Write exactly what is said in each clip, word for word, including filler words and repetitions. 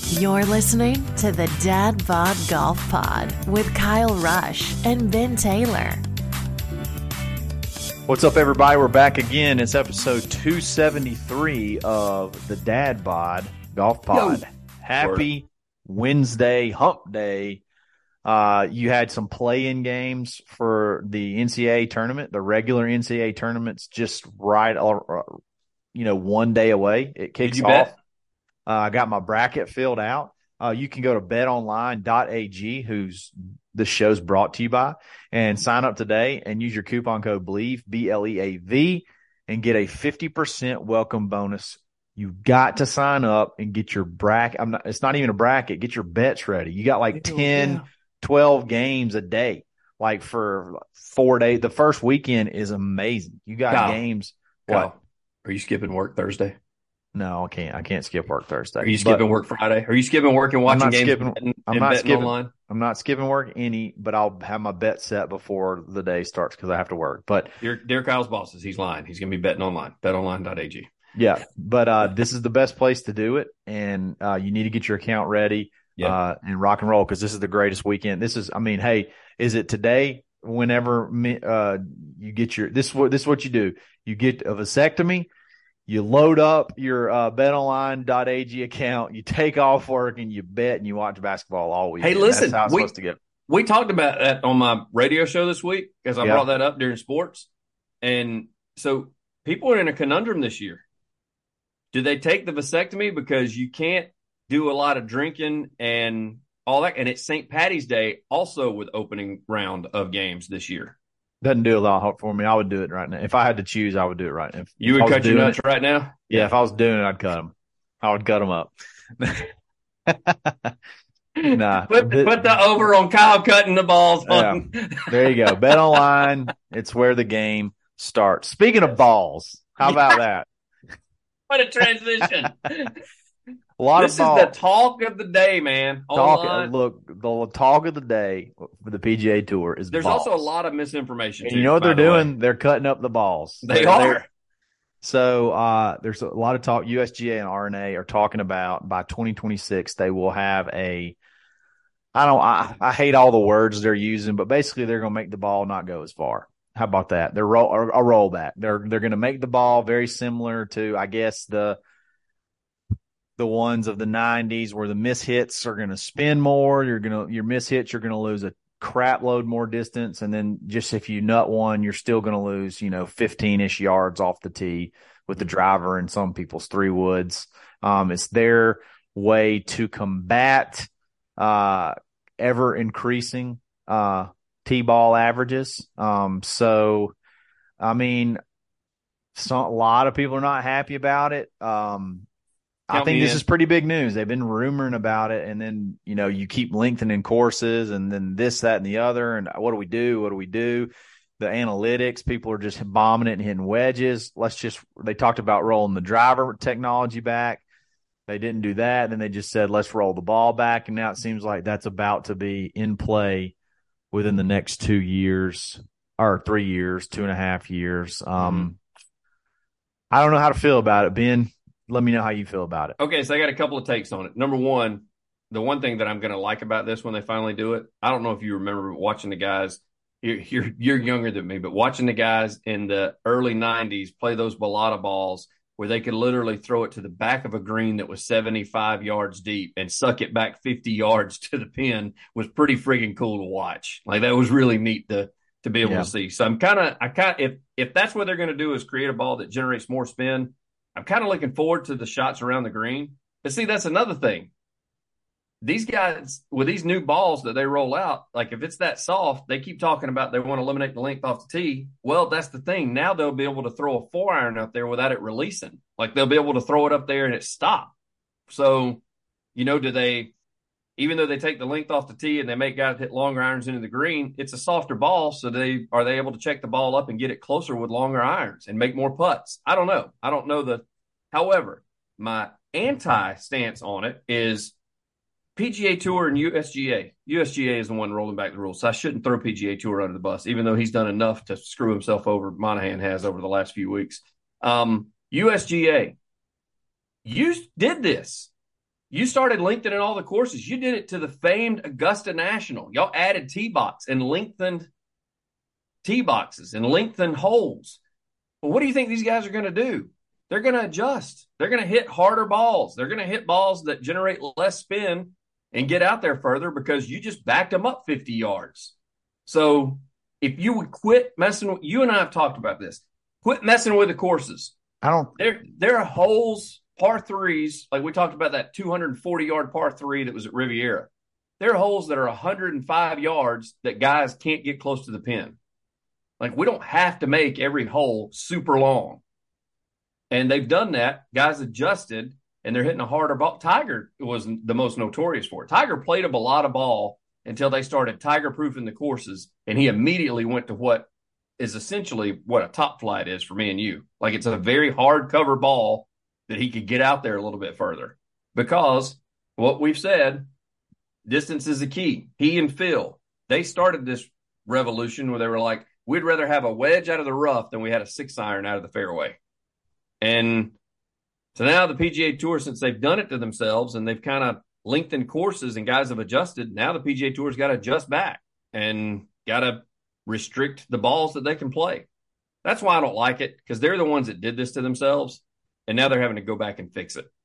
You're listening to the Dad Bod Golf Pod with Kyle Rush and Ben Taylor. What's up, everybody? We're back again. It's episode two seventy-three of the Dad Bod Golf Pod. Yo. Happy Wednesday, hump day. Uh, you had some play-in games for the N C double A tournament. The regular N C double A tournament's just right, uh, you know, one day away. It kicks Did you off. bet? Uh, I got my bracket filled out. Uh, you can go to bet online dot a g, who's the show's brought to you by, and sign up today and use your coupon code BLEAV, B L E A V, and get a fifty percent welcome bonus. You got to sign up and get your bracket. I'm not, it's not even a bracket. Get your bets ready. You got like ten, yeah. twelve games a day, like for four days. The first weekend is amazing. You got Kyle, games. Kyle, what? Are you skipping work Thursday? No, I can't. I can't skip work Thursday. Are you skipping but work Friday? Are you skipping work and watching I'm not games? Skipping, and, I'm and not betting skipping. Online? I'm not skipping work any, but I'll have my bet set before the day starts because I have to work. But dear, dear Kyle's bosses, he's lying. He's going to be betting online. bet online dot a g. Yeah, but uh, this is the best place to do it, and uh, you need to get your account ready yeah. uh, and rock and roll because this is the greatest weekend. This is, I mean, hey, is it today? Whenever uh, you get your this is what this is what you do. You get a vasectomy. You load up your uh, bet online dot a g account, you take off work, and you bet and you watch basketball all week. Hey, listen, That's how it's we, supposed to get. We talked about that on my radio show this week because I yeah. brought that up during sports. And so people are in a conundrum this year. Do they take the vasectomy because you can't do a lot of drinking and all that? And it's Saint Patty's Day also with opening round of games this year. Doesn't do a lot for me. I would do it right now. If I had to choose, I would do it right now. If, you if would cut your nuts it, right now? Yeah, if I was doing it, I'd cut them. I would cut them up. nah. Put, the, put the over on Kyle cutting the balls. Yeah. There you go. Bet online. It's where the game starts. Speaking of balls, how about that? What a transition. A lot this of balls. Is the talk of the day, man. Talk, look, the talk of the day for the P G A Tour is There's balls. also a lot of misinformation. And too, you know what they're the doing? Way. They're cutting up the balls. They they're, are. They're, so uh, there's a lot of talk. U S G A and R N A are talking about by twenty twenty-six they will have a. I don't. I, I hate all the words they're using, but basically they're going to make the ball not go as far. How about that? They're roll a rollback. They're they're going to make the ball very similar to, I guess, the. the ones of the nineties where the miss hits are going to spin more. You're going to, your miss hits, you're going to lose a crap load more distance. And then just if you nut one, you're still going to lose, you know, fifteen ish yards off the tee with the driver and some people's three woods. Um, it's their way to combat, uh, ever increasing, uh, tee ball averages. Um, so, I mean, some, a lot of people are not happy about it. Um, I think this is pretty big news. They've been rumoring about it, and then, you know, you keep lengthening courses, and then this, that, and the other, and what do we do? What do we do? The analytics, people are just bombing it and hitting wedges. Let's just – they talked about rolling the driver technology back. They didn't do that. Then they just said, let's roll the ball back, and now it seems like that's about to be in play within the next two years or three years, two and a half years. Um, mm-hmm. I don't know how to feel about it, Ben. Let me know how you feel about it. Okay, so I got a couple of takes on it. Number one, the one thing that I'm going to like about this when they finally do it, I don't know if you remember watching the guys, you're, you're, you're younger than me, but watching the guys in the early nineties play those balata balls where they could literally throw it to the back of a green that was seventy-five yards deep and suck it back fifty yards to the pin was pretty friggin' cool to watch. Like, that was really neat to to be able yeah. to see. So I'm kind of, I kind if if that's what they're going to do is create a ball that generates more spin, I'm kind of looking forward to the shots around the green. But see, that's another thing. These guys, with these new balls that they roll out, like if it's that soft, they keep talking about they want to eliminate the length off the tee. Well, that's the thing. Now they'll be able to throw a four iron out there without it releasing. Like, they'll be able to throw it up there and it stop. So, you know, do they, even though they take the length off the tee and they make guys hit longer irons into the green, it's a softer ball. So they are they able to check the ball up and get it closer with longer irons and make more putts? I don't know. I don't know the. However, my anti stance on it is P G A Tour and U S G A. U S G A is the one rolling back the rules. So I shouldn't throw P G A Tour under the bus, even though he's done enough to screw himself over. Monahan has over the last few weeks. Um, U S G A, you did this. You started lengthening all the courses. You did it to the famed Augusta National. Y'all added tee box and lengthened tee boxes and lengthened holes. Well, what do you think these guys are going to do? They're going to adjust. They're going to hit harder balls. They're going to hit balls that generate less spin and get out there further because you just backed them up fifty yards. So if you would quit messing with, you and I have talked about this, quit messing with the courses. I don't. There, there are holes, par threes, like we talked about that two hundred forty yard par three that was at Riviera. There are holes that are one hundred five yards that guys can't get close to the pin. Like, we don't have to make every hole super long. And they've done that. Guys adjusted, and they're hitting a harder ball. Tiger was the most notorious for it. Tiger played up a lot of ball until they started tiger-proofing the courses, and he immediately went to what is essentially what a top flight is for me and you. Like, it's a very hard cover ball that he could get out there a little bit further. Because what we've said, distance is the key. He and Phil, they started this revolution where they were like, we'd rather have a wedge out of the rough than we had a six iron out of the fairway. And so now the P G A Tour, since they've done it to themselves and they've kind of lengthened courses and guys have adjusted, now the P G A Tour's got to adjust back and got to restrict the balls that they can play. That's why I don't like it, because they're the ones that did this to themselves, and now they're having to go back and fix it.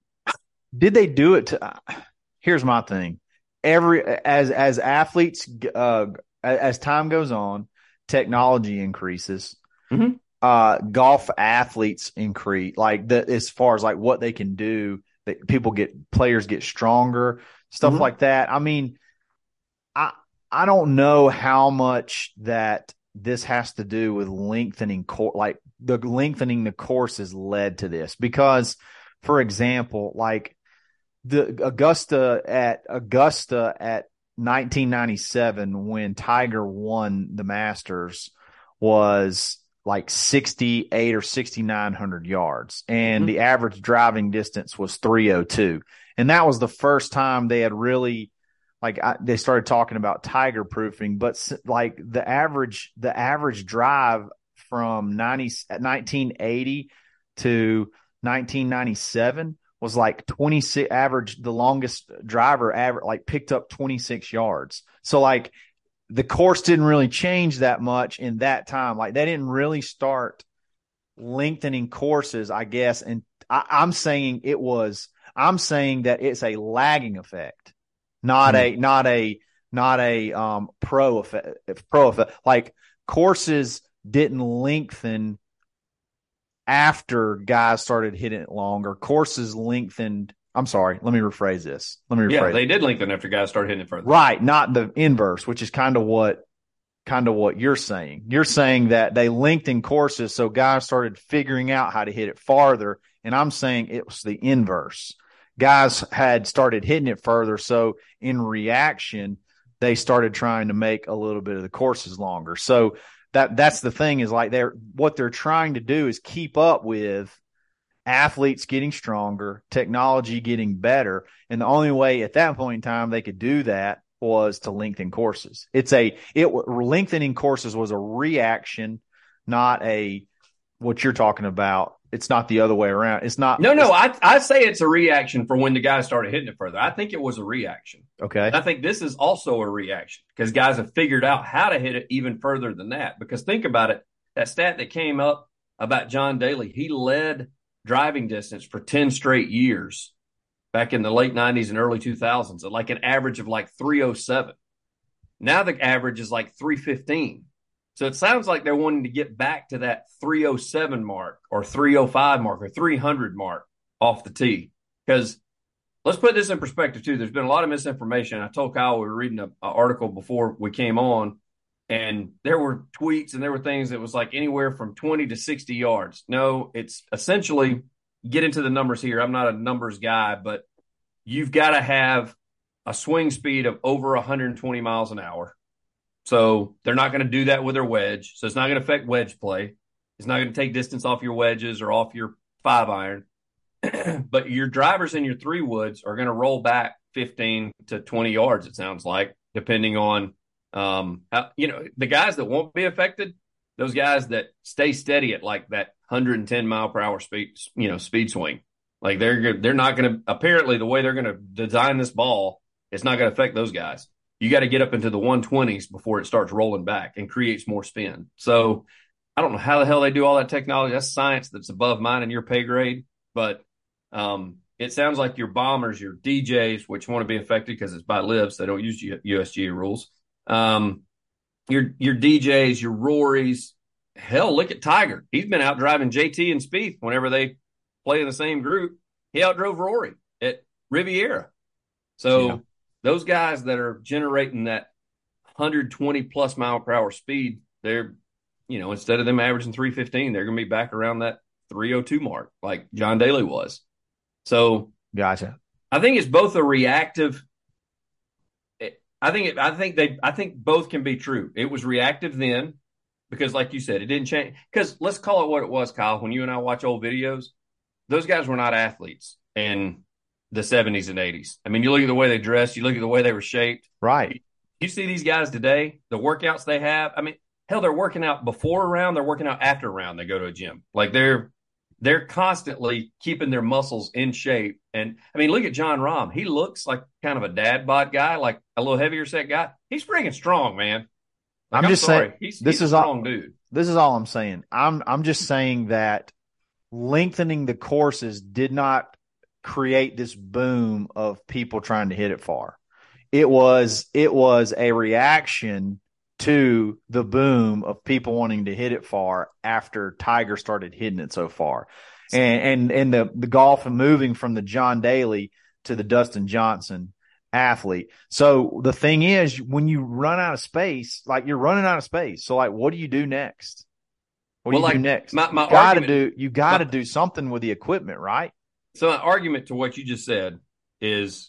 Did they do it to uh, – here's my thing. Every as as athletes, uh, as time goes on, technology increases. Mm-hmm. Uh, golf athletes increase, like the, as far as like what they can do, that people get, players get stronger, stuff Mm-hmm. like that. I mean, I, I don't know how much that this has to do with lengthening course, like the lengthening the course has led to this, because for example, like the Augusta at Augusta at nineteen ninety-seven, when Tiger won the Masters, was like sixty-eight or sixty-nine hundred yards. And Mm-hmm. the average driving distance was three oh two. And that was the first time they had really, like, I, they started talking about tiger proofing, but like the average, the average drive from ninety, nineteen eighty to nineteen ninety-seven was like twenty-six average. The longest driver average, like, picked up twenty-six yards. So like, the course didn't really change that much in that time. Like, they didn't really start lengthening courses, I guess. And I, I'm saying it was, I'm saying that it's a lagging effect, not Mm-hmm. a, not a, not a, um, pro effect, pro effect. Like, courses didn't lengthen after guys started hitting it longer. Courses lengthened. I'm sorry. Let me rephrase this. Let me rephrase. Yeah, they did lengthen after guys started hitting it further. Right, not the inverse, which is kind of what kind of what you're saying. You're saying that they lengthened courses so guys started figuring out how to hit it farther, and I'm saying it was the inverse. Guys had started hitting it further, so in reaction, they started trying to make a little bit of the courses longer. So that that's the thing, is like they're what they're trying to do is keep up with athletes getting stronger, technology getting better. And the only way at that point in time they could do that was to lengthen courses. It's a, it lengthening courses was a reaction, not a, what you're talking about. It's not the other way around. It's not. No, no, I I say it's a reaction for when the guys started hitting it further. I think it was a reaction. Okay. I think this is also a reaction because guys have figured out how to hit it even further than that. Because think about it, that stat that came up about John Daly, he led driving distance for ten straight years back in the late nineties and early two thousands at like an average of like three oh seven. Now the average is like three fifteen. So it sounds like they're wanting to get back to that three oh seven mark or three oh five mark or three hundred mark off the tee. Because let's put this in perspective too. There's been a lot of misinformation. I told Kyle we were reading an article before we came on, and there were tweets and there were things that was like anywhere from twenty to sixty yards. No, it's essentially, get into the numbers here. I'm not a numbers guy, but you've got to have a swing speed of over one hundred twenty miles an hour. So they're not going to do that with their wedge. So it's not going to affect wedge play. It's not going to take distance off your wedges or off your five iron. But your drivers and your three woods are going to roll back fifteen to twenty yards, it sounds like, depending on Um, how, you know, the guys that won't be affected, those guys that stay steady at like that one hundred ten mile per hour speed, you know, speed swing, Like they're they're not going to, apparently the way they're going to design this ball, it's not going to affect those guys. You got to get up into the one twenties before it starts rolling back and creates more spin. So I don't know how the hell they do all that technology. That's science that's above mine and your pay grade. But um, it sounds like your bombers, your D Js, which want to be affected because it's by libs, they don't use U S G A rules. Um, your your D Js, your Rorys. Hell, look at Tiger. He's been out driving J T and Spieth whenever they play in the same group. He outdrove Rory at Riviera. So yeah. Those guys that are generating that one twenty plus mile per hour speed, they're, you know, instead of them averaging three fifteen, they're going to be back around that three oh two mark like John Daly was. So gotcha. I think it's both a reactive. I think it, I think they, I think both can be true. It was reactive then because like you said, it didn't change. Because let's call it what it was, Kyle. When you and I watch old videos, those guys were not athletes in the seventies and eighties. I mean, you look at the way they dressed, you look at the way they were shaped. Right. You see these guys today, the workouts they have. I mean, hell, they're working out before a round, they're working out after a round. They go to a gym. Like they're they're constantly keeping their muscles in shape. And I mean, look at John Rahm. He looks like kind of a dad bod guy, like a little heavier set guy. He's freaking strong, man. Like, I'm, I'm just sorry. saying he's, this he's is a strong all, dude. This is all I'm saying. I'm I'm just saying that lengthening the courses did not create this boom of people trying to hit it far. It was it was a reaction to the boom of people wanting to hit it far after Tiger started hitting it so far. And and and the, the golf and moving from the John Daly to the Dustin Johnson athlete. So the thing is, when you run out of space, like you're running out of space. So like, what do you do next? What do well, you like, do next? My, my you gotta argument, do you gotta my, do something with the equipment, right? So my argument to what you just said is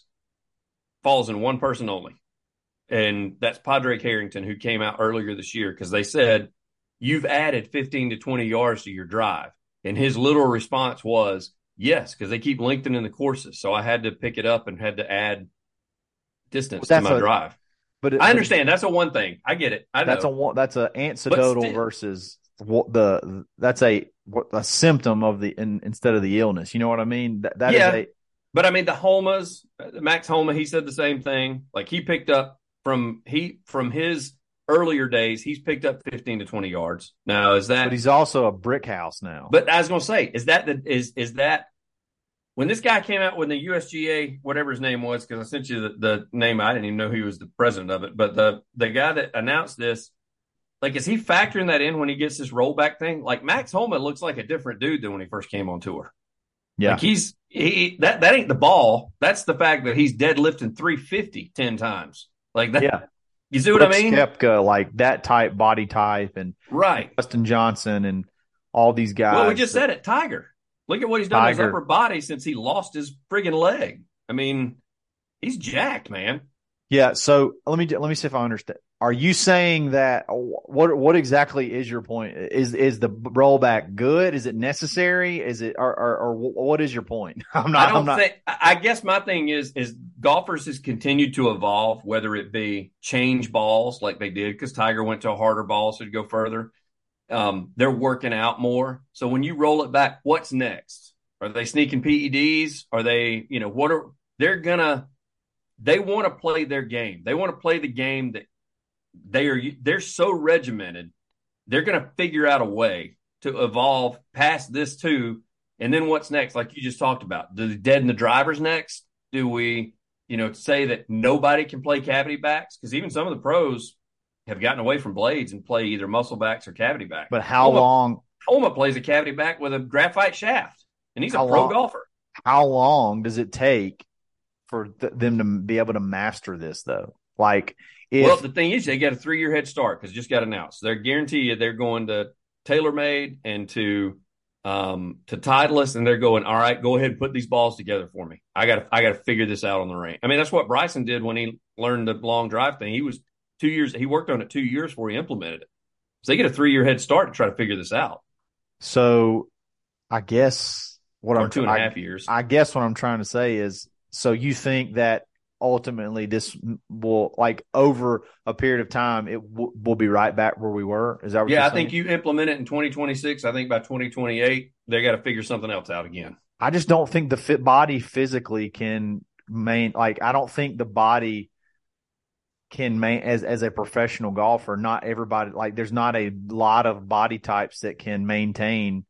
falls in one person only. And that's Padraig Harrington, who came out earlier this year because they said, you've added fifteen to twenty yards to your drive. And his literal response was, yes, because they keep lengthening the courses. So I had to pick it up and had to add distance well, to my a, drive. But it, I understand. But that's a one thing. I get it. I know. That's a that's a anecdotal versus the that's a a symptom of the in, instead of the illness. You know what I mean? That, that yeah. is a, but I mean, the Homas, Max Homa, he said the same thing. Like he picked up from he from his earlier days, he's picked up fifteen to twenty yards. Now, is that? But he's also a brick house now. But I was going to say, is that the is is that when this guy came out when the U S G A, whatever his name was, because I sent you the, the name, I didn't even know he was the president of it. But the the guy that announced this, like, is he factoring that in when he gets this rollback thing? Like Max Homa looks like a different dude than when he first came on tour. Yeah, like he's he that that ain't the ball. That's the fact that he's deadlifting three fifty ten times. Like that. Yeah. You see what Brooks I mean? Koepka, like that type body type, and right, Dustin Johnson, and all these guys. Well, we just that, said it. Tiger. Look at what he's done Tiger. to his upper body since he lost his friggin' leg. I mean, he's jacked, man. Yeah. So let me let me see if I understand. Are you saying that what what exactly is your point? Is is the rollback good? Is it necessary? Is it or or, or what is your point? I'm not. I don't I'm not, think. I guess my thing is is golfers has continued to evolve, whether it be change balls like they did because Tiger went to a harder ball so to go further. Um, they're working out more. So when you roll it back, what's next? Are they sneaking P E Ds? Are they, you know, what are they're gonna? They want to play their game. They want to play the game that. They are they're so regimented, they're going to figure out a way to evolve past this too. And then what's next? Like you just talked about, do the dead and the drivers next? Do we, you know, say that nobody can play cavity backs? Because even some of the pros have gotten away from blades and play either muscle backs or cavity back. But how Homa, long? Homa plays a cavity back with a graphite shaft, and he's a pro long, golfer. How long does it take for th- them to be able to master this, though? Like, if, well, the thing is, they got a three-year head start because just got announced. They're guarantee you they're going to TaylorMade and to um, to Titleist, and they're going, all right, go ahead and put these balls together for me. I got I got to figure this out on the range. I mean, that's what Bryson did when he learned the long drive thing. He was two years. He worked on it two years before he implemented it. So they get a three-year head start to try to figure this out. So, I guess what or I'm two and I, a half years. I guess what I'm trying to say is, so you think that ultimately this will, like, over a period of time, it w- will be right back where we were? Is that what yeah, you're I saying? think you implement it in twenty twenty-six. I think by twenty twenty-eight, they got to figure something else out again. I just don't think the fit body physically can main, like, I don't think the body can main as, as a professional golfer. Not everybody, like, there's not a lot of body types that can maintain.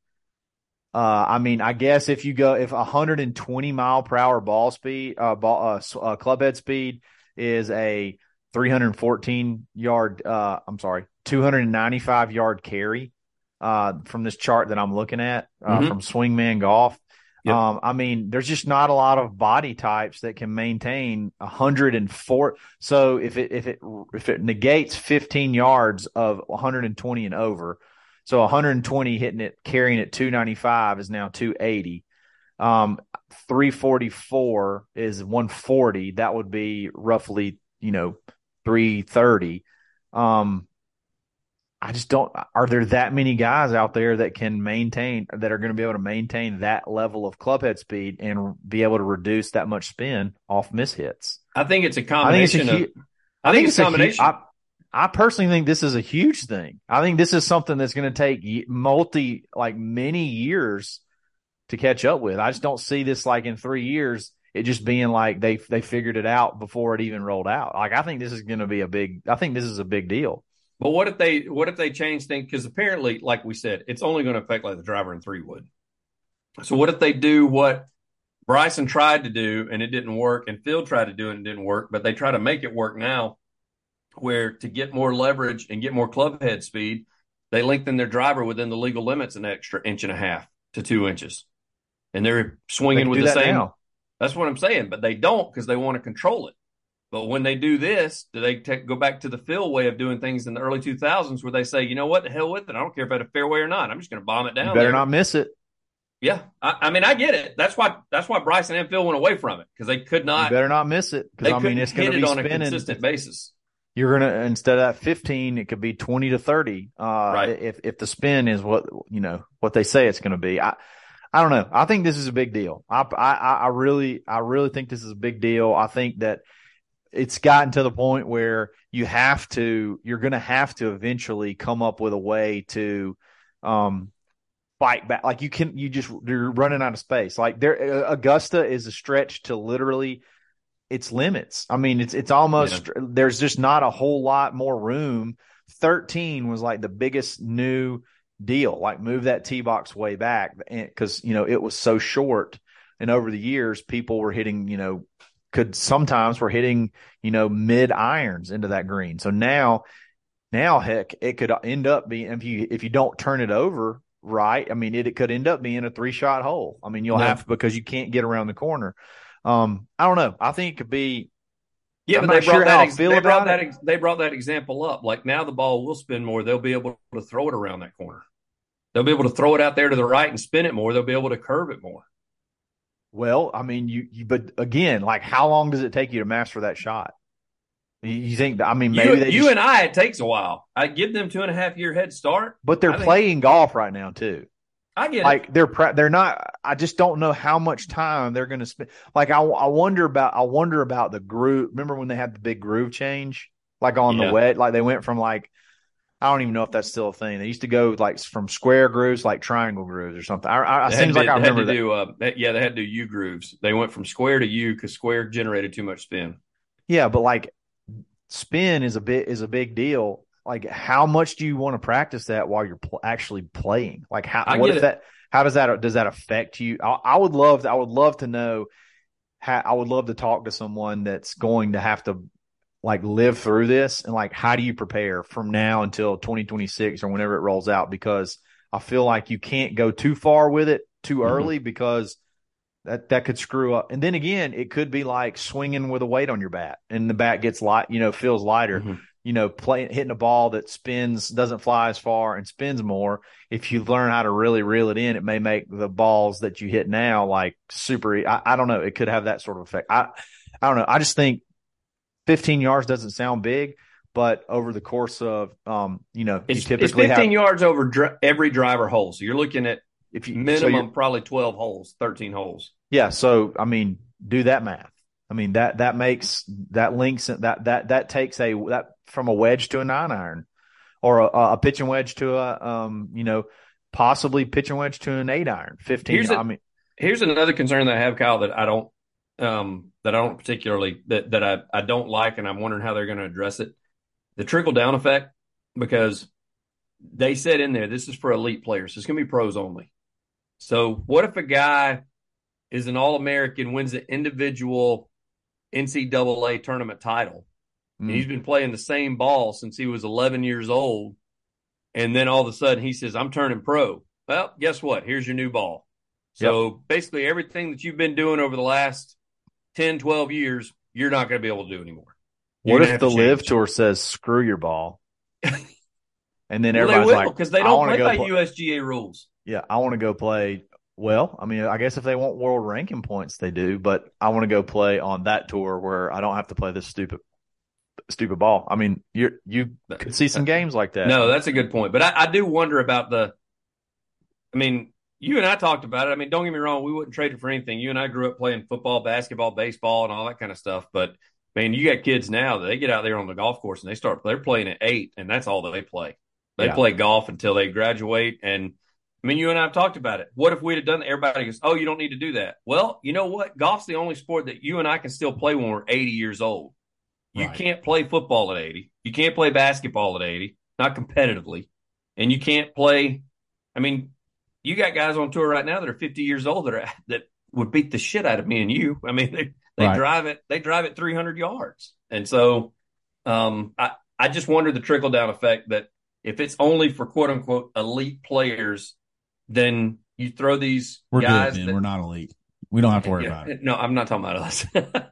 Uh, I mean, I guess if you go, if one hundred twenty mile per hour ball speed, uh, ball, uh, uh club head speed is a three hundred fourteen yard, uh, I'm sorry, two hundred ninety-five yard carry, uh, from this chart that I'm looking at, uh, mm-hmm. from Swingman Golf. Yep. Um, I mean, there's just not a lot of body types that can maintain one hundred four. So if it, if it, if it negates fifteen yards of one hundred twenty and over, so one hundred twenty hitting it, carrying it two ninety-five is now two eighty. Um, three forty-four is one forty. That would be roughly, you know, three thirty. Um, I just don't, are there that many guys out there that can maintain, that are going to be able to maintain that level of clubhead speed and be able to reduce that much spin off miss hits? I think it's a combination I think it's a, of, I think it's a combination. A, I, I personally think this is a huge thing. I think this is something that's going to take multi, like many years to catch up with. I just don't see this like in three years, it just being like they they figured it out before it even rolled out. Like I think this is going to be a big, I think this is a big deal. But what if they what if they change things? Because apparently, like we said, it's only going to affect like the driver in three would. So what if they do what Bryson tried to do and it didn't work, and Phil tried to do it and it didn't work, but they try to make it work now, where to get more leverage and get more club head speed, they lengthen their driver within the legal limits an extra inch and a half to two inches, and they're swinging They with the same. Now. That's what I'm saying, but they don't because they want to control it. But when they do this, do they take, go back to the Phil way of doing things in the early two thousands where they say, you know what, the hell with it. I don't care if I had a fairway or not. I'm just going to bomb it down. You better there. not miss it. Yeah. I, I mean, I get it. That's why that's why Bryson and Phil went away from it, because they could not. You better not miss it. They I mean, it's going to be on spinning. a consistent basis. You're going to, instead of that fifteen, it could be twenty to thirty. Uh, right. If, if the spin is what, you know, what they say it's going to be. I, I don't know. I think this is a big deal. I, I, I really, I really think this is a big deal. I think that it's gotten to the point where you have to, you're going to have to eventually come up with a way to, um, fight back. Like you can, you just, you're running out of space. Like there, Augusta is a stretch to literally its limits. I mean, it's, it's almost, yeah. There's just not a whole lot more room. thirteen was like the biggest new deal, like move that tee box way back. And cause you know, it was so short, and over the years, people were hitting, you know, could sometimes we're hitting, you know, mid irons into that green. So now, now heck, it could end up being, if you, if you don't turn it over right, I mean, it, it could end up being a three shot hole. I mean, you'll yeah. have to, because you can't get around the corner. Um, I don't know. I think it could be. Yeah, I'm but not they brought sure that. how I Ex- feel they about brought that. it. Ex- they brought that example up. Like now, the ball will spin more. They'll be able to throw it around that corner. They'll be able to throw it out there to the right and spin it more. They'll be able to curve it more. Well, I mean, you, you, but again, like how long does it take you to master that shot? You, you think, I mean, maybe you, they you just, and I, it takes a while. I give them two and a half year head start. but they're I think, playing golf right now too. I get like it. they're, they're not, I just don't know how much time they're going to spend. Like I, I wonder about, I wonder about the groove. Remember when they had the big groove change, like on Yeah. the wet, like they went from like, I don't even know if that's still a thing. They used to go like from square grooves, like triangle grooves or something. I, I, it seems to, like I remember had to that. do, uh, that, yeah, they had to do U grooves. They went from square to U because square generated too much spin. Yeah, but like spin is a bit is a big deal. Like, how much do you want to practice that while you're pl- actually playing? Like, how I what get if it. that? How does that does that affect you? I, I would love to, I would love to know. How, I would love to talk to someone that's going to have to like live through this, and like how do you prepare from now until twenty twenty-six or whenever it rolls out? Because I feel like you can't go too far with it too Mm-hmm. early, because that that could screw up. And then again, it could be like swinging with a weight on your bat, and the bat gets light, you know, feels lighter. Mm-hmm. You know, playing hitting a ball that spins, doesn't fly as far and spins more. If you learn how to really reel it in, it may make the balls that you hit now like super. I, I don't know. It could have that sort of effect. I I don't know. I just think fifteen yards doesn't sound big, but over the course of, um, you know, It's, you typically it's fifteen have, yards over dri- every driver hole. So you're looking at if you minimum so probably twelve holes, thirteen holes. yeah. So I mean, do that math. I mean that that makes that links that that that takes a that from a wedge to a nine iron, or a, a pitching wedge to a um you know possibly pitching wedge to an eight iron. Fifteen. Here's a, I mean, Here's another concern that I have, Kyle, that I don't um, that I don't particularly that that I, I don't like, and I'm wondering how they're going to address it. The trickle down effect, because they said in there this is for elite players. So it's going to be pros only. So what if a guy is an All-American, wins the individual N C double A tournament title, Mm. and he's been playing the same ball since he was eleven years old, and then all of a sudden he says, I'm turning pro. Well, guess what? Here's your new ball. So yep. basically everything that you've been doing over the last ten, twelve years, you're not going to be able to do anymore. You're what if the Live Tour says, screw your ball? And then well, everybody's will, like, because they don't play by play. U S G A rules. Yeah, I want to go play. Well, I mean, I guess if they want world ranking points, they do. But I want to go play on that tour where I don't have to play this stupid, stupid ball. I mean, you you could see some games like that. No, that's a good point. But I, I do wonder about the. I mean, you and I talked about it. I mean, don't get me wrong, we wouldn't trade it for anything. You and I grew up playing football, basketball, baseball, and all that kind of stuff. But man, you got kids now that they get out there on the golf course and they start. They're playing at eight, and that's all that they play. They yeah. play golf until they graduate. And I mean, you and I have talked about it. What if we'd have done that? Everybody goes, oh, you don't need to do that. Well, you know what? Golf's the only sport that you and I can still play when we're eighty years old. You right. can't play football at eighty. You can't play basketball at eighty, not competitively. And you can't play, I mean, you got guys on tour right now that are fifty years old that are that would beat the shit out of me and you. I mean, they, they right. drive it, they drive it three hundred yards. And so um, I, I just wonder the trickle down effect that if it's only for quote unquote elite players, then you throw these we're guys. Good, man. That, we're not elite. We don't have to worry yeah, about it. No, I'm not talking about us.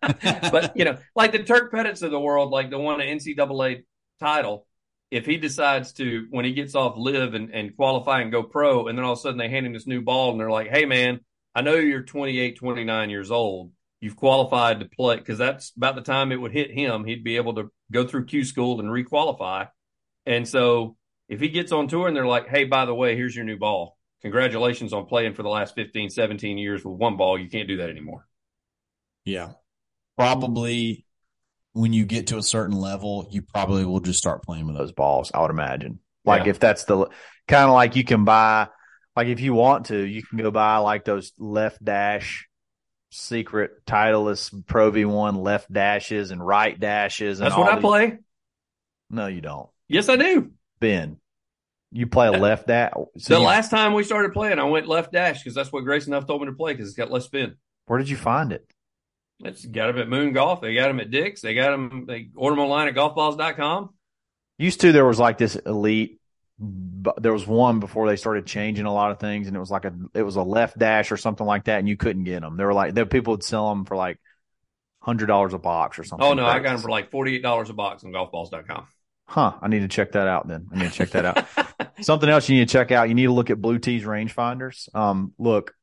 But, you know, like the Turk Pettits of the world, like the one N C double A title, if he decides to, when he gets off Live and, and qualify and go pro, and then all of a sudden they hand him this new ball and they're like, hey, man, I know you're twenty-eight, twenty-nine years old. You've qualified to play, because that's about the time it would hit him. He'd be able to go through Q school and requalify. And so if he gets on tour and they're like, hey, by the way, here's your new ball. Congratulations on playing for the last fifteen, seventeen years with one ball. You can't do that anymore. Yeah. Probably when you get to a certain level, you probably will just start playing with those balls, I would imagine. Like yeah. if that's the kind of like you can buy, like if you want to, you can go buy like those left dash secret Titleist Pro V one left dashes and right dashes. And that's what I these. play. No, you don't. Yes, I do. Ben, you play a left dash. So the you, last time we started playing, I went left dash because that's what Grace Enough told me to play because it's got less spin. Where did you find it? It's got them at Moon Golf. They got them at Dick's. They got them. They order them online at golf balls dot com. Used to, there was like this elite. There was one before they started changing a lot of things, and it was like a it was a left dash or something like that, and you couldn't get them. They were like, there people would sell them for like hundred dollars a box or something. Oh no, I got them for like forty eight dollars a box on golf balls dot com. Huh? I need to check that out. Then I need to check that out. Something else you need to check out. You need to look at Blue Tees rangefinders. Um, look.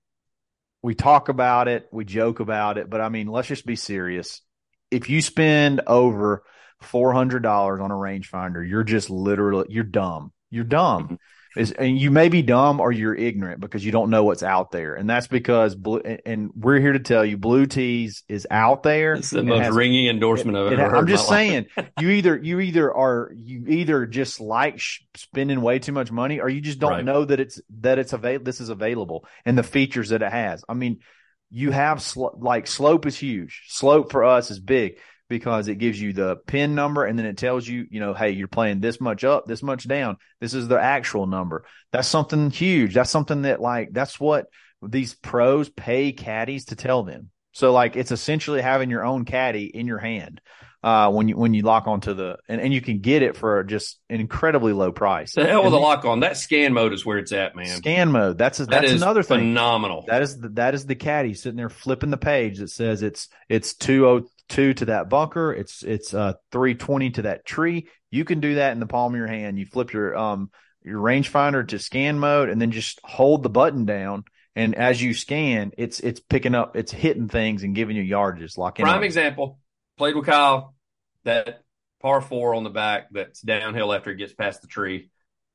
We talk about it, we joke about it, but I mean, let's just be serious. If you spend over four hundred dollars on a rangefinder, you're just literally, you're dumb. You're dumb. It's, and you may be dumb or you're ignorant because you don't know what's out there. And that's because, blue, and we're here to tell you, Blue Tees is out there. It's the most has, ringing endorsement it, I've it, ever heard. I'm just in my saying, life. you either, you either are, you either just like sh- spending way too much money, or you just don't right. know that it's, that it's available. This is available and the features that it has. I mean, you have sl- like slope is huge. Slope for us is big because it gives you the pin number and then it tells you, you know, hey, you're playing this much up, this much down. This is the actual number. That's something huge. That's something that like, that's what these pros pay caddies to tell them. So like, it's essentially having your own caddy in your hand. Uh, when you, when you lock onto the, and, and you can get it for just an incredibly low price. The hell with and the lock on. That scan mode is where it's at, man. Scan mode. That's, a, that that's is another thing. Phenomenal. That is the, that is the caddy sitting there flipping the page that says it's, it's two oh two to that bunker. It's, it's, uh, three twenty to that tree. You can do that in the palm of your hand. You flip your, um, your rangefinder to scan mode and then just hold the button down. And as you scan, it's, it's picking up, it's hitting things and giving you yardages. Lock in. Prime example. Played with Kyle. That par four on the back that's downhill after it gets past the tree.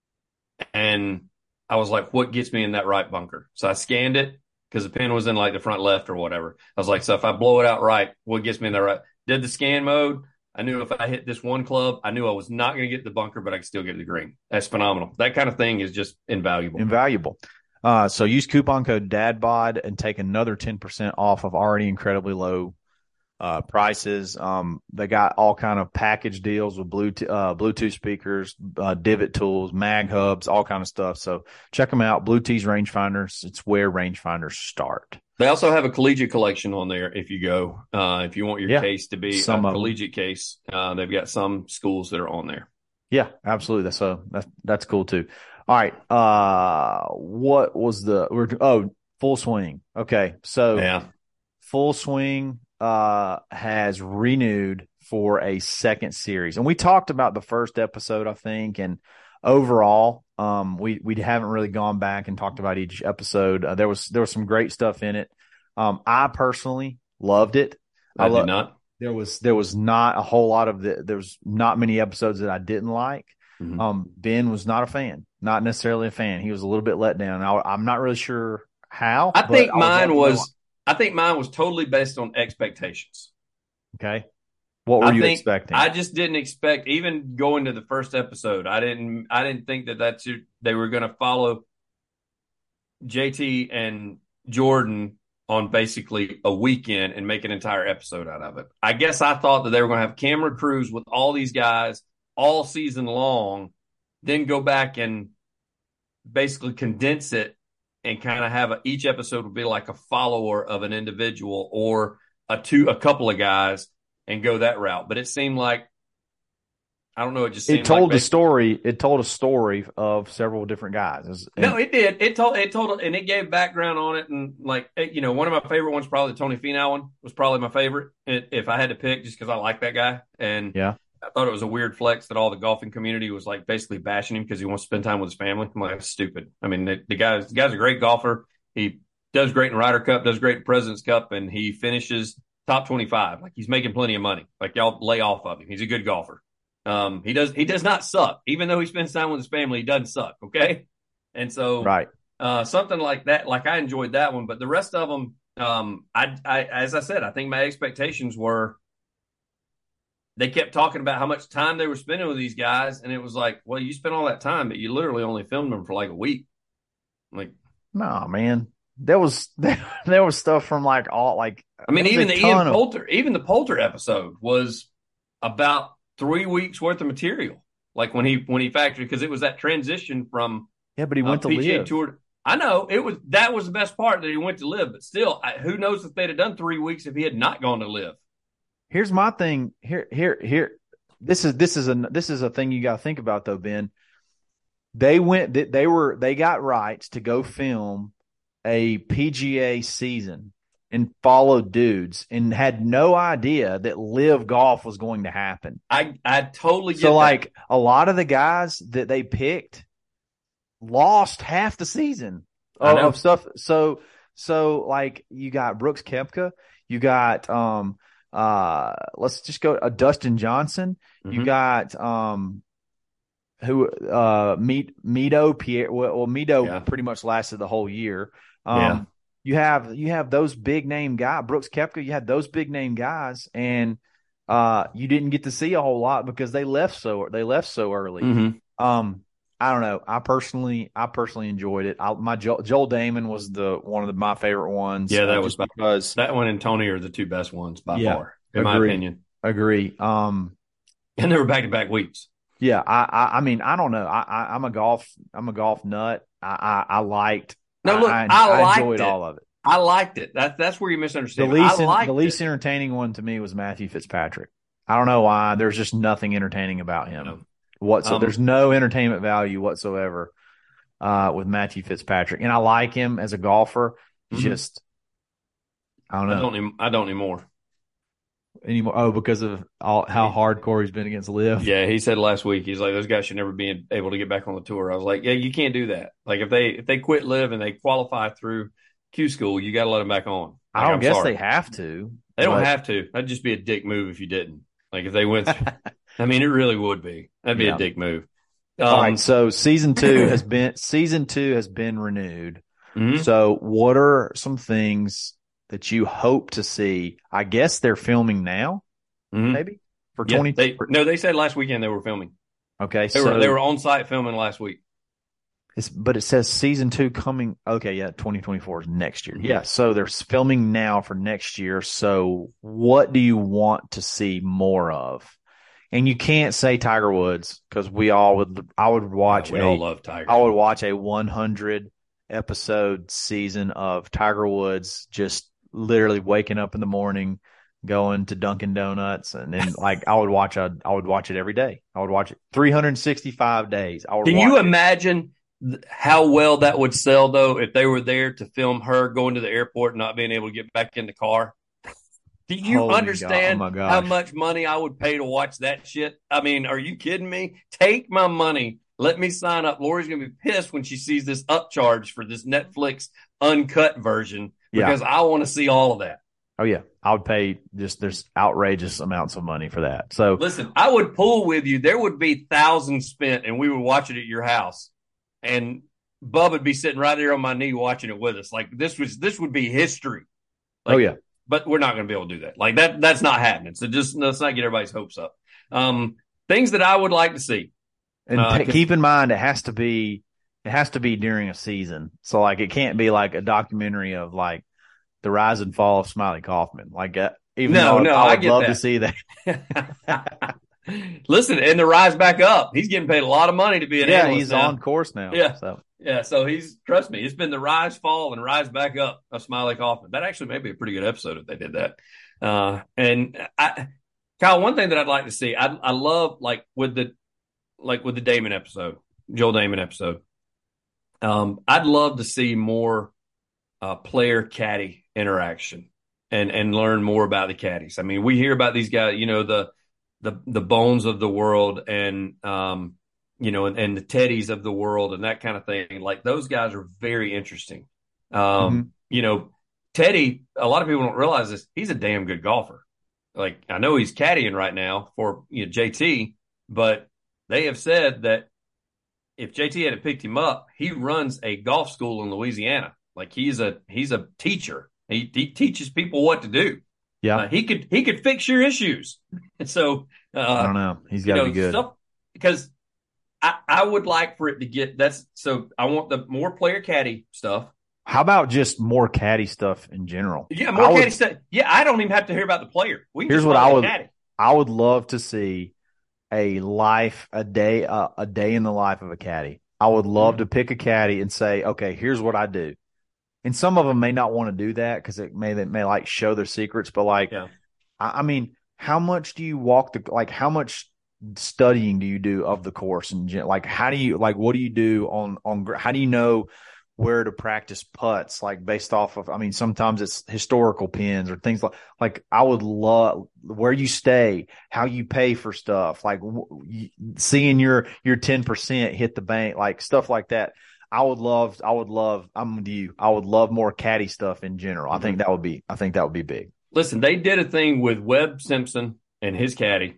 And I was like, what gets me in that right bunker? So I scanned it because the pin was in like the front left or whatever. I was like, so if I blow it out right, what gets me in that right? Did the scan mode. I knew if I hit this one club, I knew I was not going to get the bunker, but I could still get the green. That's phenomenal. That kind of thing is just invaluable. Invaluable. Uh, so use coupon code DADBOD and take another ten percent off of already incredibly low uh, prices. Um, they got all kind of package deals with Bluetooth, uh, Bluetooth speakers, uh, divot tools, mag hubs, all kind of stuff. So check them out. Blue Tees Rangefinders. It's where rangefinders start. They also have a collegiate collection on there if you go. Uh, if you want your Yeah, case to be some a of them. collegiate case, uh, they've got some schools that are on there. Yeah, absolutely. That's a that's that's cool too. All right. Uh, what was the we're oh Full Swing? Okay, so Yeah. Full Swing uh has renewed for a second series, and we talked about the first episode, I think, and overall, um, we we haven't really gone back and talked about each episode. Uh, there was there was some great stuff in it. Um, I personally loved it. I, I lo- did not. There was there was not a whole lot of the there was not many episodes that I didn't like. Mm-hmm. Um, Ben was not a fan, not necessarily a fan. He was a little bit let down. I, I'm not really sure how. I think but I mine was, was. I think mine was totally based on expectations. okay. What were I you think expecting? I just didn't expect, even going to the first episode, I didn't. I didn't think that that's they were going to follow J T and Jordan on basically a weekend and make an entire episode out of it. I guess I thought that they were going to have camera crews with all these guys all season long, then go back and basically condense it and kind of have a, each episode would be like a follower of an individual or a two, a couple of guys and go that route. But it seemed like, I don't know. It just seemed it told like the story. It told a story of several different guys. And, no, it did. It told, it told, and it gave background on it. And like, you know, one of my favorite ones, probably the Tony Finau one was probably my favorite. If I had to pick, just because I like that guy. And yeah, I thought it was a weird flex that all the golfing community was like basically bashing him because he wants to spend time with his family. I'm like, that's stupid. I mean, the, the guy's, the guy's a great golfer. He does great in Ryder Cup, does great in President's Cup, and he finishes top twenty-five. Like, he's making plenty of money. Like, y'all lay off of him. He's a good golfer. Um, he does, he does not suck. Even though he spends time with his family, he doesn't suck. Okay. And so, right. Uh, something like that, like I enjoyed that one, but the rest of them, um, I, I, as I said, I think my expectations were, they kept talking about how much time they were spending with these guys. And it was like, well, you spent all that time, but you literally only filmed them for like a week. Like, no, man, there was, there, there was stuff from like all, like, I mean, even the Ian of... Poulter, even the Poulter episode was about three weeks worth of material. Like when he, when he factored, because it was that transition from, yeah, but he went uh, to P G A live. Tour. I know it was, that was the best part, that he went to live, but still, I, who knows if they'd have done three weeks if he had not gone to live. Here's my thing. Here, here, here. This is this is a this is a thing you got to think about though, Ben. They went. They were. They got rights to go film a P G A season and follow dudes, and had no idea that live golf was going to happen. I I totally get so that. like a lot of the guys that they picked lost half the season of, of stuff. So so like you got Brooks Koepka, you got um. Uh, let's just go uh, Dustin Johnson. Mm-hmm. You got um, who uh, Mead, Mito Pierre. Well, well Mito yeah. pretty much lasted the whole year. Um, yeah. You have you have those big name guys, Brooks Koepka. You had those big name guys, and uh, you didn't get to see a whole lot because they left so they left so early. Mm-hmm. Um, I don't know. I personally, I personally enjoyed it. I, my Joel, Joel Damon was the one of the, my favorite ones. Yeah, that uh, was because that one and Tony are the two best ones by yeah, far, in agree, my opinion. Agree. Um, and they were back to back weeks. Yeah, I, I, I mean, I don't know. I, I, I'm a golf, I'm a golf nut. I, I, I liked. No, look, I, I, I liked enjoyed it. all of it. I liked it. That, that's where you misunderstand. The least, I liked the least it. entertaining one to me was Matthew Fitzpatrick. I don't know why. There's just nothing entertaining about him. No. Whatso- Um, there's no entertainment value whatsoever uh, with Matthew Fitzpatrick, and I like him as a golfer. Mhm. Just I don't know I don't. Need, I don't anymore. anymore. Oh, because of all, how hardcore he's been against Liv. Yeah, he said last week, he's like, those guys should never be able to get back on the tour. I was like, yeah, you can't do that. Like if they if they quit live and they qualify through Q school, you got to let them back on. Like, I don't I'm guess sorry. they have to. They don't but- have to. That'd just be a dick move if you didn't. Like if they went. Through, I mean, it really would be. That'd be Yeah. a dick move. Um, All right, so season two has been season two has been renewed. mhm. So, what are some things that you hope to see? I guess they're filming now, Mhm. maybe for Yeah, twenty. they, no, they said last weekend they were filming. Okay, They so were they were on site filming last week. It's, but it says season two coming. Okay, yeah, twenty twenty-four is next year. Yeah, so they're filming now for next year. So what do you want to see more of? And you can't say Tiger Woods because we all would. I would watch. Yeah, we a, all love Tiger. I would watch a one hundred episode season of Tiger Woods just literally waking up in the morning, going to Dunkin' Donuts, and then like I would watch. A, I would watch it every day. I would watch it three hundred sixty-five days. I would. Can watch you it. imagine how well that would sell though if they were there to film her going to the airport and not being able to get back in the car? Do you Holy understand God. Oh my gosh. how much money I would pay to watch that shit? I mean, are you kidding me? Take my money. Let me sign up. Lori's going to be pissed when she sees this upcharge for this Netflix uncut version because yeah. I want to see all of that. Oh, yeah. I would pay just there's outrageous amounts of money for that. So listen, I would pool with you. There would be thousands spent and we would watch it at your house. And Bub would be sitting right there on my knee watching it with us. Like this was this would be history. Like, oh, yeah. But we're not going to be able to do that. Like that, that's not happening. So just let's not get everybody's hopes up. Um, things that I would like to see. And uh, t- keep in mind, it has to be, it has to be during a season. So like, it can't be like a documentary of like the rise and fall of Smiley Kaufman. Like, uh, even no, though no, I would I get love that. to see that. Listen, and the rise back up. He's getting paid a lot of money to be an yeah, analyst he's now. on course now. Yeah. So. Yeah, so he's, trust me, it's been the rise, fall, and rise back up of Smiley Kaufman. That actually may be a pretty good episode if they did that. Uh, and I, Kyle, one thing that I'd like to see, I, I love like with the, like with the Damon episode, Joel Damon episode. Um, I'd love to see more uh, player caddy interaction and and learn more about the caddies. I mean, we hear about these guys, you know, the the the Bones of the world and um. you know, and, and the Teddies of the world and that kind of thing. Like those guys are very interesting. Um, mm-hmm. You know, Teddy, a lot of people don't realize this. He's a damn good golfer. Like I know he's caddying right now for you know, J T, but they have said that if J T had picked him up, he runs a golf school in Louisiana. Like he's a, he's a teacher. He, he teaches people what to do. Yeah. Uh, he could, he could fix your issues. And so, uh, I don't know. He's got to you know, be good. Stuff, because I, I would like for it to get that's so I want the more player caddy stuff. How about just more caddy stuff in general? Yeah, more I caddy would, stuff. Yeah, I don't even have to hear about the player. We can here's just what I would caddy. I would love to see a life a day uh, a day in the life of a caddy. I would love mm-hmm. to pick a caddy and say, okay, here's what I do. And some of them may not want to do that because it may they may like show their secrets, but like, yeah. I, I mean, how much do you walk the like? How much studying do you do of the course and like how do you like what do you do on on how do you know where to practice putts like based off of I mean sometimes it's historical pins or things like like I would love where you stay, how you pay for stuff, like w- seeing your your ten percent hit the bank, like stuff like that. I would love I would love I'm with you I would love more caddy stuff in general. I mm-hmm. think that would be I think that would be big. Listen, they did a thing with Webb Simpson and his caddy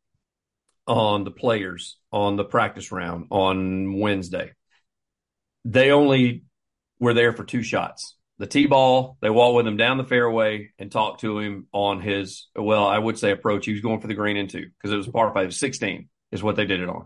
on the players on the practice round on Wednesday. They only were there for two shots. The tee ball, they walked with him down the fairway and talked to him on his, well, I would say approach. He was going for the green in two because it was par five. It was sixteen is what they did it on.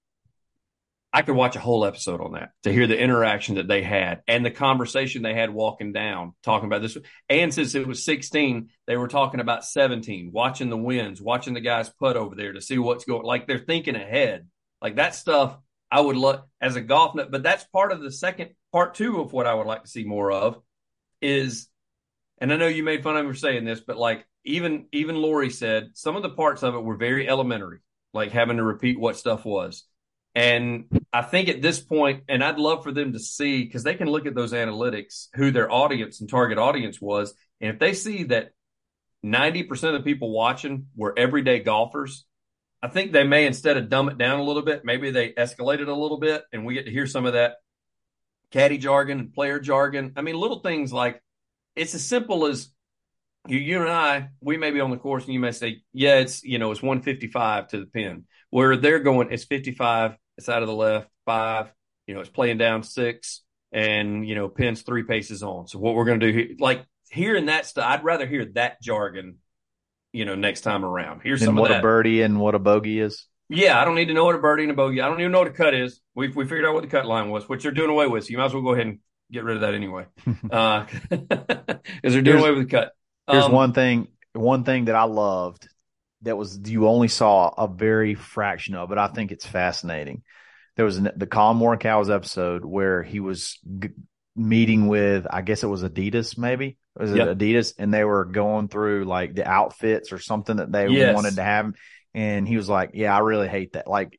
I could watch a whole episode on that to hear the interaction that they had and the conversation they had walking down, talking about this. And since it was sixteen, they were talking about seventeen, watching the winds, watching the guys putt over there to see what's going, like they're thinking ahead. Like that stuff I would love as a golf nut, but that's part of the second part two of what I would like to see more of is, and I know you made fun of me for saying this, but like even, even Lori said some of the parts of it were very elementary, like having to repeat what stuff was. And I think at this point, and I'd love for them to see, because they can look at those analytics, who their audience and target audience was. And if they see that ninety percent of the people watching were everyday golfers, I think they may, instead of dumb it down a little bit, maybe they escalate it a little bit and we get to hear some of that caddy jargon and player jargon. I mean, little things like it's as simple as you, you and I, we may be on the course and you may say, yeah, it's, you know, it's one fifty-five to the pin, where they're going, it's fifty-five. It's out of the left, five, you know, it's playing down six and, you know, pins three paces on. So what we're going to do here, like hearing that stuff, I'd rather hear that jargon, you know, next time around. Here's and some what of that. a birdie and what a bogey is. Yeah, I don't need to know what a birdie and a bogey. I don't even know what a cut is. We we figured out what the cut line was, which they're doing away with. So you might as well go ahead and get rid of that anyway, uh, because they're doing Here's, away with the cut. here's Um, one thing. One thing that I loved that was you only saw a very fraction of, but I think it's fascinating. There was an, the Colin Morikawa's episode where he was g- meeting with, I guess it was Adidas, maybe was it Yep. Adidas, and they were going through like the outfits or something that they Yes. wanted to have, and he was like, "Yeah, I really hate that." Like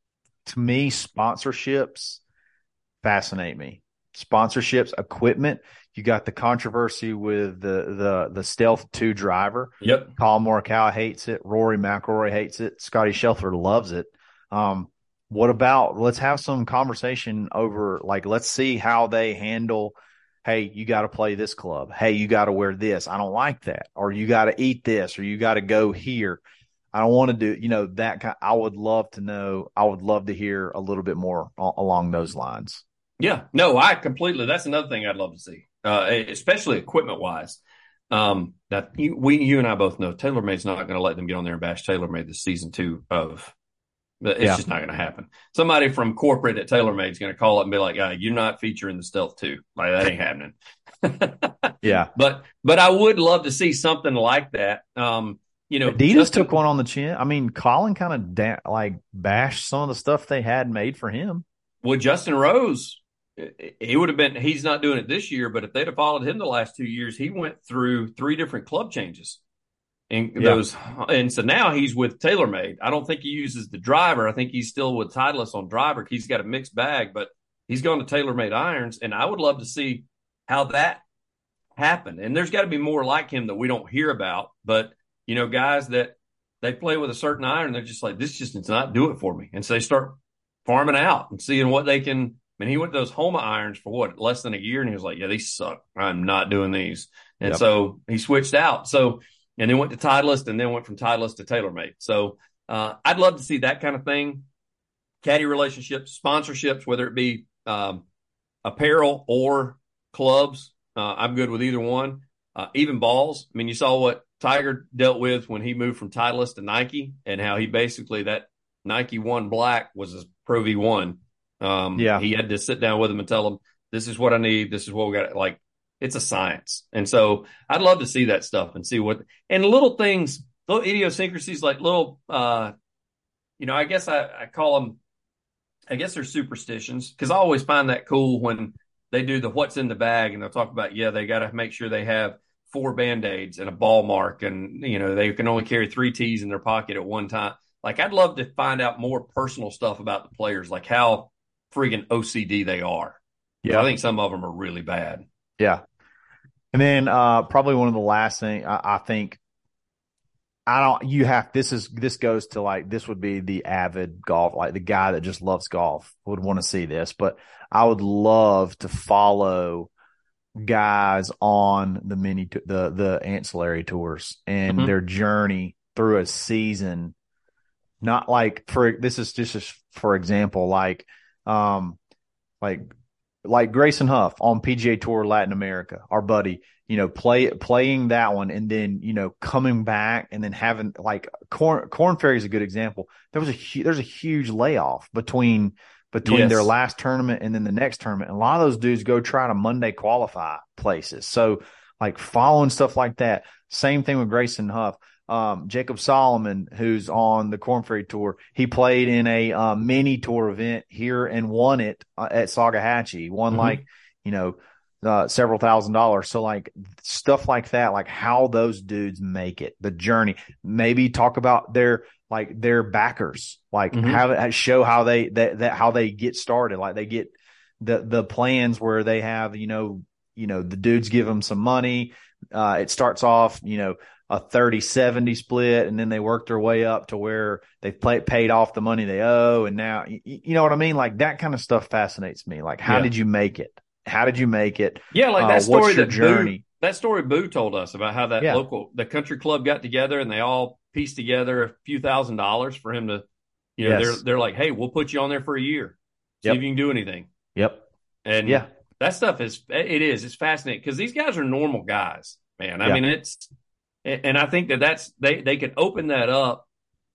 to me, sponsorships fascinate me. Sponsorships, equipment. You got the controversy with the the the Stealth two driver. Yep. Colin Morikawa hates it. Rory McIlroy hates it. Scotty Scheffler loves it. Um, what about let's have some conversation over like let's see how they handle. Hey, you got to play this club. Hey, you got to wear this. I don't like that. Or you got to eat this. Or you got to go here. I don't want to do you know that kind. I would love to know. I would love to hear a little bit more a- along those lines. Yeah, no, I completely. That's another thing I'd love to see, uh, especially equipment wise. Um, that you, we, you and I both know TaylorMade's not going to let them get on there and bash TaylorMade this season two of. It's Yeah. just not going to happen. Somebody from corporate at TaylorMade is going to call up and be like, uh, "You're not featuring the Stealth two. Like that ain't happening." Yeah, but but I would love to see something like that. Um, you know, Adidas Justin, took one on the chin. I mean, Colin kind of da- like bashed some of the stuff they had made for him. Well, Justin Rose, he would have been. He's not doing it this year, but if they'd have followed him the last two years, he went through three different club changes. And Yeah. those, and so now he's with TaylorMade. I don't think he uses the driver. I think he's still with Titleist on driver. He's got a mixed bag, but he's gone to TaylorMade irons, and I would love to see how that happened. And there's got to be more like him that we don't hear about. But you know, guys that they play with a certain iron, they're just like, this just does not do it for me, and so they start farming out and seeing what they can. I mean, he went to those Homa irons for what less than a year, and he was like, yeah, these suck. I'm not doing these, and Yep. so he switched out. So. And then went to Titleist, and then went from Titleist to TaylorMade. So uh, I'd love to see that kind of thing. Caddy relationships, sponsorships, whether it be um, apparel or clubs. Uh, I'm good with either one. Uh, even balls. I mean, you saw what Tiger dealt with when he moved from Titleist to Nike, and how he basically that Nike One Black was his Pro V one. Um, Yeah. He had to sit down with him and tell them, this is what I need. This is what we got. Like, it's a science. And so I'd love to see that stuff and see what, and little things, little idiosyncrasies, like little, uh, you know, I guess I, I call them, I guess they're superstitions, because I always find that cool when they do the what's in the bag, and they'll talk about, yeah, they got to make sure they have four Band-Aids and a ball mark, and, you know, they can only carry three tees in their pocket at one time. Like, I'd love to find out more personal stuff about the players, like how friggin' O C D they are. Yeah. I think some of them are really bad. Yeah. And then uh, probably one of the last thing I, I think I don't you have this is this goes to like this would be the avid golf, like the guy that just loves golf would want to see this, but I would love to follow guys on the mini the the ancillary tours and Mhm. their journey through a season. Not like for this is just as for example, like um like like Grayson Huff on P G A Tour Latin America, our buddy, you know, play playing that one and then, you know, coming back and then having like Corn Corn Ferry is a good example. There was a hu- there's a huge layoff between between Yes. their last tournament and then the next tournament. And a lot of those dudes go try to Monday qualify places. So like following stuff like that. Same thing with Grayson Huff. Um, Jacob Solomon, who's on the Corn Ferry Tour, he played in a uh, mini tour event here and won it uh, at Saugahatchee. Won Mhm. like, you know, uh, several thousand dollars. So like stuff like that, like how those dudes make it, the journey. Maybe talk about their like their backers, like Mhm. have show how they that, that how they get started. Like they get the the plans where they have, you know, you know, the dudes give them some money. Uh, it starts off, you know, a thirty seventy split, and then they work their way up to where they've play, paid off the money they owe. And now, you, you know what I mean? Like that kind of stuff fascinates me. Like, how Yeah. did you make it? How did you make it? Yeah, like Uh, that story what's your that journey? Boo, that story Boo told us about how that Yeah. local the country club got together and they all pieced together a few thousand dollars for him to, you know, Yes. they're they're like, hey, we'll put you on there for a year, see Yep. if you can do anything. Yep. And Yeah. that stuff is it is it's fascinating because these guys are normal guys, man. I Yeah. mean, it's and I think that that's they they could open that up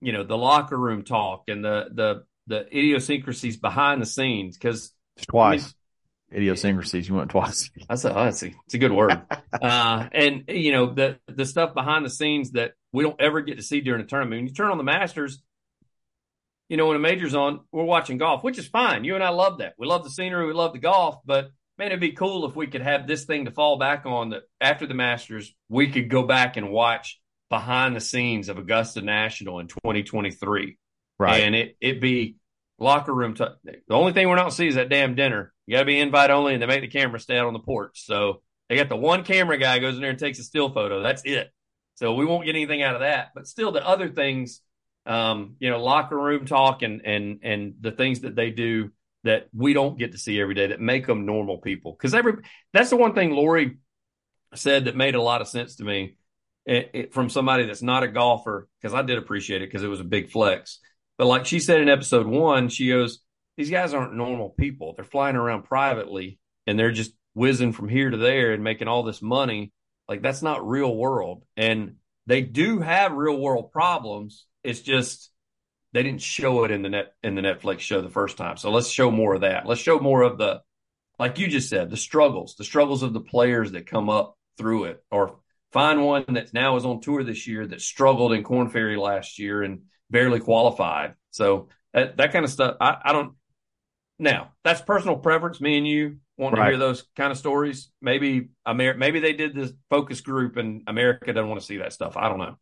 you know, the locker room talk and the the the idiosyncrasies behind the scenes. Because twice. I mean, idiosyncrasies. You went twice. That's a, that's a, it's a good word. uh, and, you know, the, the stuff behind the scenes that we don't ever get to see during a tournament. When you turn on the Masters, you know, when a major's on, we're watching golf, which is fine. You and I love that. We love the scenery. We love the golf. But, man, it'd be cool if we could have this thing to fall back on, that after the Masters, we could go back and watch behind the scenes of Augusta National in twenty twenty-three. Right. And it, it'd be locker room. T- the only thing we're not seeing is that damn dinner. You got to be invite only, and they make the camera stay out on the porch. So they got the one camera guy goes in there and takes a still photo. That's it. So we won't get anything out of that. But still, the other things, um, you know, locker room talk and and and the things that they do that we don't get to see every day that make them normal people. Because every that's the one thing Lori said that made a lot of sense to me, it, it, from somebody that's not a golfer, because I did appreciate it because it was a big flex. But like she said in episode one, she goes, these guys aren't normal people. They're flying around privately and they're just whizzing from here to there and making all this money. Like, that's not real world. And they do have real world problems. It's just they didn't show it in the net in the Netflix show the first time. So let's show more of that. Let's show more of the, like you just said, the struggles, the struggles of the players that come up through it. Or find one that now is on tour this year that struggled in Korn Ferry last year and barely qualified. So that, that kind of stuff, I, I don't. Now, that's personal preference, me and you want right. to hear those kind of stories. Maybe Amer- maybe they did this focus group and America doesn't want to see that stuff. I don't know.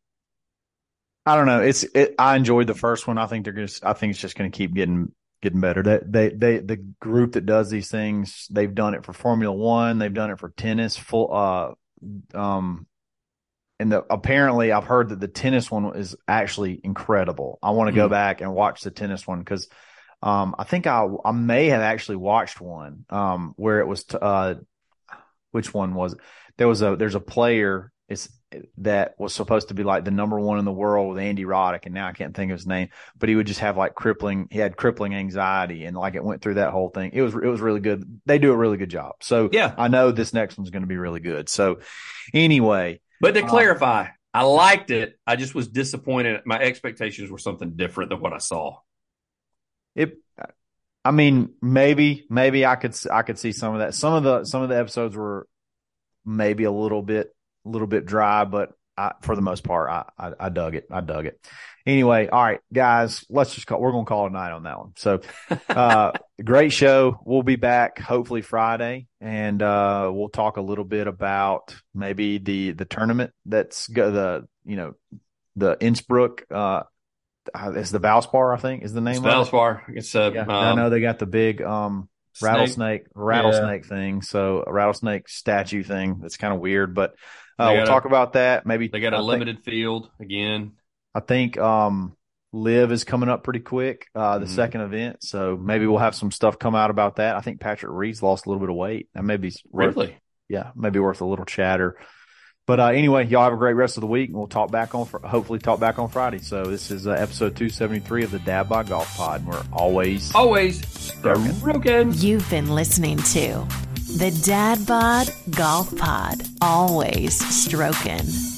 I don't know. It's it, I enjoyed the first one. I think they're just I think it's just going to keep getting getting better. They, they they the group that does these things, they've done it for Formula One, they've done it for tennis, full uh um and the, apparently I've heard that the tennis one is actually incredible. I want to mm-hmm. go back and watch the tennis one because Um, I think I, I may have actually watched one, um, where it was, t- uh, which one was it? There was a, there's a player it's, that was supposed to be like the number one in the world with Andy Roddick. And now I can't think of his name, but he would just have like crippling, he had crippling anxiety and like it went through that whole thing. It was, it was really good. They do a really good job. So yeah, I know this next one's going to be really good. So anyway, but to um, clarify, I liked it. I just was disappointed. My expectations were something different than what I saw. It, I mean, maybe, maybe I could, I could see some of that. Some of the, some of the episodes were maybe a little bit, a little bit dry, but I, for the most part, I, I, I dug it. I dug it. Anyway, all right, guys, let's just call, we're going to call it a night on that one. So, uh, great show. We'll be back hopefully Friday and, uh, we'll talk a little bit about maybe the, the tournament that's go the, you know, the Innsbruck, uh, it's the Valspar, I think, is the name it's of Valspar. it. It's a. Yeah, um, I know they got the big um, rattlesnake, rattlesnake yeah. thing. So a rattlesnake statue thing. That's kind of weird, but uh, we'll a, talk about that. Maybe they got a I limited think, field again. I think um, Live is coming up pretty quick. Uh, the mm-hmm. second event, so maybe we'll have some stuff come out about that. I think Patrick Reed's lost a little bit of weight. That may be worth, really, yeah, maybe worth a little chatter. But uh, anyway, y'all have a great rest of the week, and we'll talk back on, hopefully talk back on Friday. So this is uh, episode two seventy-three of the Dad Bod Golf Pod. And we're always, always broken. You've been listening to the Dad Bod Golf Pod, always stroking.